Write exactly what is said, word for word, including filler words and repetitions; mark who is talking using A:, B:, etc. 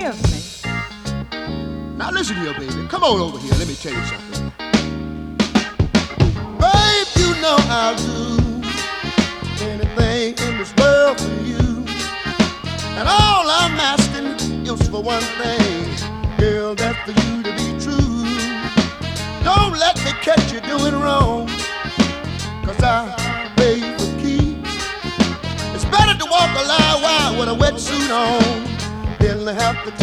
A: forgive me.
B: Now listen here, baby. Come on over here. Let me tell you something. Babe, you know I'll do anything in this world for you. And all I'm asking is for one thing, girl, that's for you to be true. Don't let me catch you doing wrong, 'cause I pay for keys. It's better to walk a line wide with a wetsuit on than to have to